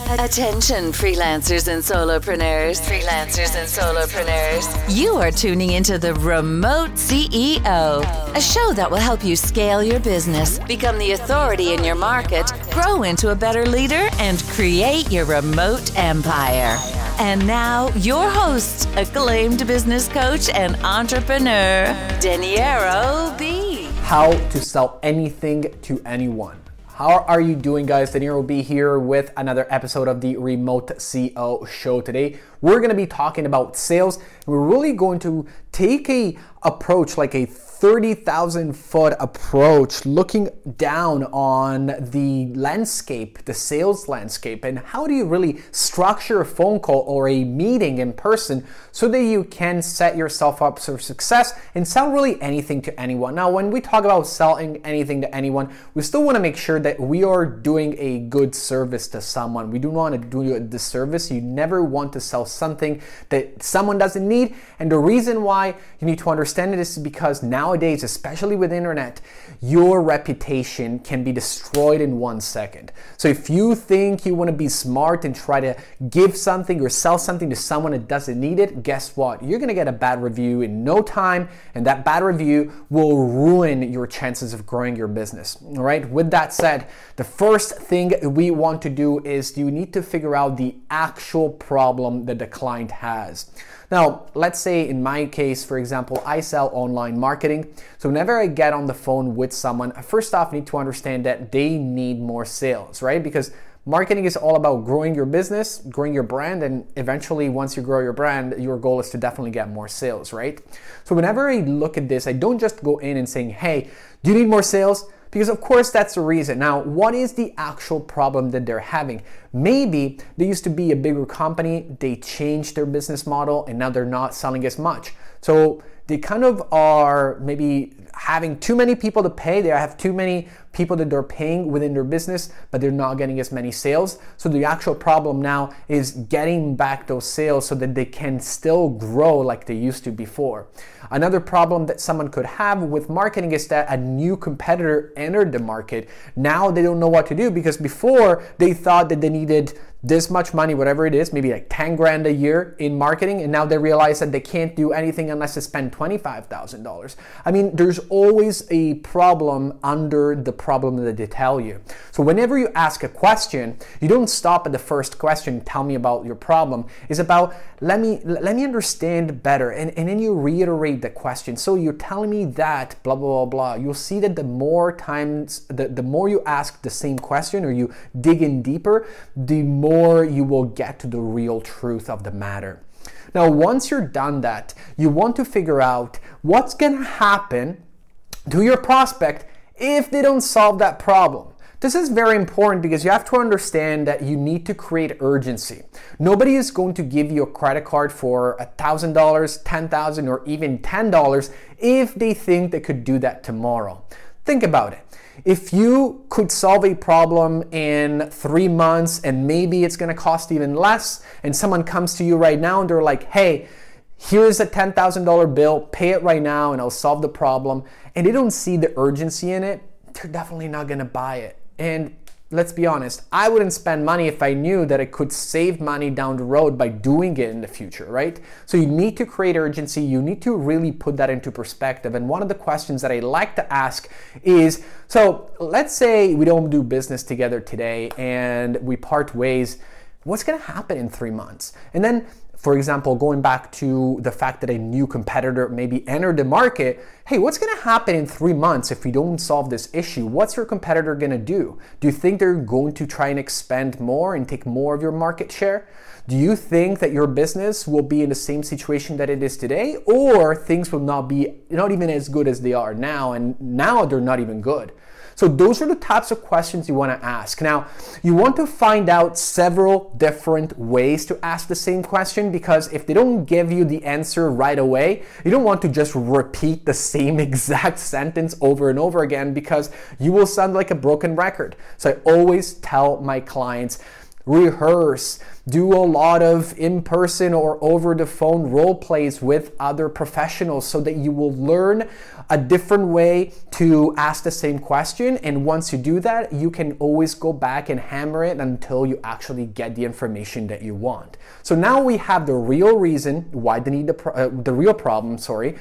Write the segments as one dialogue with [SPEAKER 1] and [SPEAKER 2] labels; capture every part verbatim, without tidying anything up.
[SPEAKER 1] Attention freelancers and solopreneurs, freelancers and solopreneurs. You are tuning into the Remote C E O, a show that will help you scale your business, become the authority in your market, grow into a better leader, and create your remote empire. And now, your host, acclaimed business coach and entrepreneur, Dinero B.
[SPEAKER 2] How to sell anything to anyone. How are you doing, guys? Dinero B here with another episode of the Remote C E O show. Today, we're going to be talking about sales. And we're really going to take a approach, like a thirty thousand foot approach, looking down on the landscape, the sales landscape, and how do you really structure a phone call or a meeting in person so that you can set yourself up for success and sell really anything to anyone. Now, when we talk about selling anything to anyone, we still want to make sure that we are doing a good service to someone. We do not want to do you a disservice. You never want to sell something that someone doesn't need. And the reason why you need to understand it is because nowadays, especially with the internet, your reputation can be destroyed in one second. So if you think you want to be smart and try to give something or sell something to someone that doesn't need it, guess what? You're going to get a bad review in no time, and that bad review will ruin your chances of growing your business. All right. With that said, the first thing we want to do is you need to figure out the actual problem that the client has. Now, let's say in my case, for example, I sell online marketing. So whenever I get on the phone with someone, first off, I need to understand that they need more sales, right? Because marketing is all about growing your business, growing your brand, and eventually once you grow your brand, your goal is to definitely get more sales, right? So whenever I look at this, I don't just go in and saying, hey, do you need more sales? Because of course that's the reason. Now, what is the actual problem that they're having? Maybe they used to be a bigger company, they changed their business model, and now they're not selling as much. So they kind of are maybe having too many people to pay. They have too many people that they're paying within their business, but they're not getting as many sales. So the actual problem now is getting back those sales so that they can still grow like they used to before. Another problem that someone could have with marketing is that a new competitor entered the market. Now they don't know what to do because before they thought that they needed this much money, whatever it is, maybe like ten grand a year in marketing, and now they realize that they can't do anything unless they spend twenty-five thousand dollars. I mean, there's always a problem under the problem that they tell you. So whenever you ask a question, you don't stop at the first question, tell me about your problem. It's about, let me let me understand better, and, and then you reiterate the question. So you're telling me that, blah, blah, blah, blah. You'll see that the more times, the, the more you ask the same question or you dig in deeper, the more More you will get to the real truth of the matter. Now, once you're done that, you want to figure out what's going to happen to your prospect if they don't solve that problem. This is very important because you have to understand that you need to create urgency. Nobody is going to give you a credit card for one thousand dollars, ten thousand dollars, or even ten dollars if they think they could do that tomorrow. Think about it. If you could solve a problem in three months and maybe it's going to cost even less, and someone comes to you right now and they're like, hey, here's a ten thousand dollars bill, pay it right now and I'll solve the problem, and they don't see the urgency in it, they're definitely not going to buy it. And let's be honest, I wouldn't spend money if I knew that I could save money down the road by doing it in the future, right? So you need to create urgency. You need to really put that into perspective. And one of the questions that I like to ask is, so let's say we don't do business together today and we part ways. What's going to happen in three months? And then, for example, going back to the fact that a new competitor maybe entered the market, hey, what's going to happen in three months if we don't solve this issue? What's your competitor going to do? Do you think they're going to try and expand more and take more of your market share? Do you think that your business will be in the same situation that it is today, or things will not be not even as good as they are now, and now they're not even good? So those are the types of questions you want to ask. Now, you want to find out several different ways to ask the same question, because if they don't give you the answer right away, you don't want to just repeat the same exact sentence over and over again, because you will sound like a broken record. So I always tell my clients, rehearse, do a lot of in-person or over the phone role plays with other professionals so that you will learn a different way to ask the same question. And once you do that, you can always go back and hammer it until you actually get the information that you want. So now we have the real reason why they need the, pro- uh, the real problem, sorry.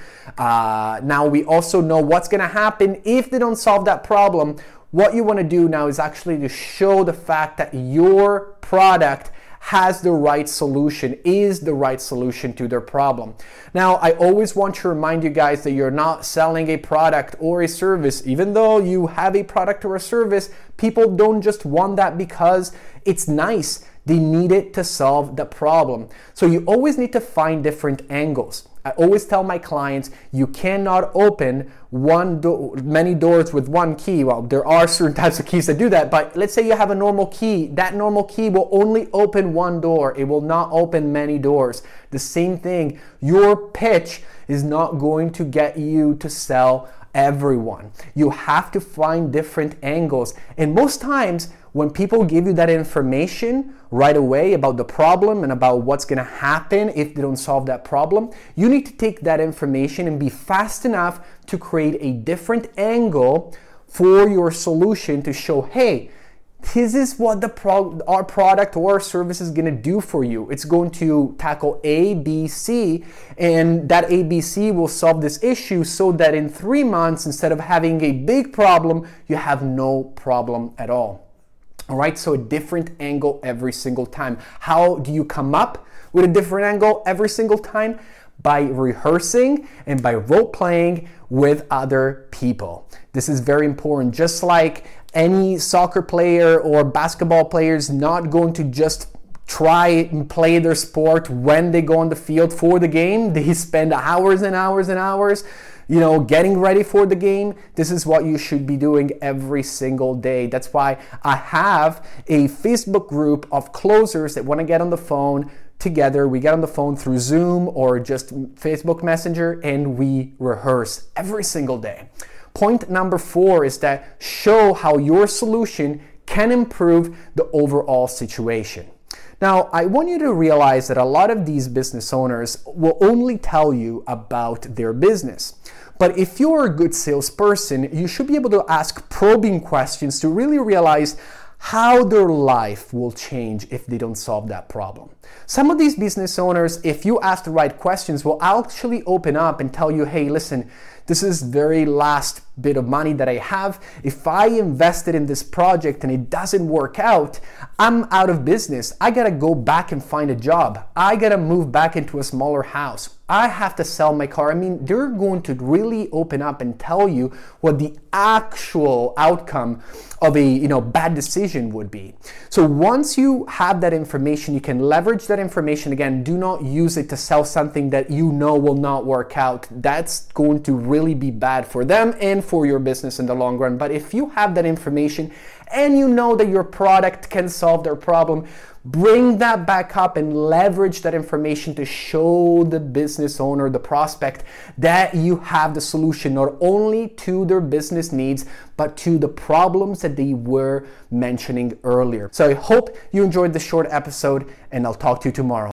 [SPEAKER 2] Uh, now we also know what's gonna happen if they don't solve that problem. What you wanna do now is actually to show the fact that your product has the right solution, is the right solution to their problem. Now, I always want to remind you guys that you're not selling a product or a service. Even though you have a product or a service, people don't just want that because it's nice. They need it to solve the problem. So you always need to find different angles. I always tell my clients, you cannot open one do- many doors with one key. Well, there are certain types of keys that do that, but let's say you have a normal key. That normal key will only open one door. It will not open many doors. The same thing, your pitch is not going to get you to sell everyone. You have to find different angles. And most times, when people give you that information right away about the problem and about what's going to happen if they don't solve that problem, you need to take that information and be fast enough to create a different angle for your solution to show, hey, this is what the pro- our product or our service is going to do for you. It's going to tackle A, B, C, and that A, B, C will solve this issue so that in three months, instead of having a big problem, you have no problem at all. All right, so a different angle every single time. How do you come up with a different angle every single time? By rehearsing and by role-playing with other people. This is very important. Just like any soccer player or basketball player is not going to just try and play their sport when they go on the field for the game. They spend hours and hours and hours, you know, getting ready for the game. This is what you should be doing every single day. That's why I have a Facebook group of closers that want to get on the phone together. We get on the phone through Zoom or just Facebook Messenger and we rehearse every single day. Point number four is that show how your solution can improve the overall situation. Now, I want you to realize that a lot of these business owners will only tell you about their business. But if you're a good salesperson, you should be able to ask probing questions to really realize how their life will change if they don't solve that problem. Some of these business owners, if you ask the right questions, will actually open up and tell you, hey, listen, this is very last bit of money that I have. If I invested in this project and it doesn't work out, I'm out of business. I gotta go back and find a job. I gotta move back into a smaller house. I have to sell my car. I mean, they're going to really open up and tell you what the actual outcome of a, you know, bad decision would be. So once you have that information, you can leverage that information. Again, do not use it to sell something that you know will not work out. That's going to really be bad for them and for your business in the long run. But if you have that information and you know that your product can solve their problem, bring that back up and leverage that information to show the business owner, the prospect, that you have the solution not only to their business needs, but to the problems that they were mentioning earlier. So I hope you enjoyed this short episode, and I'll talk to you tomorrow.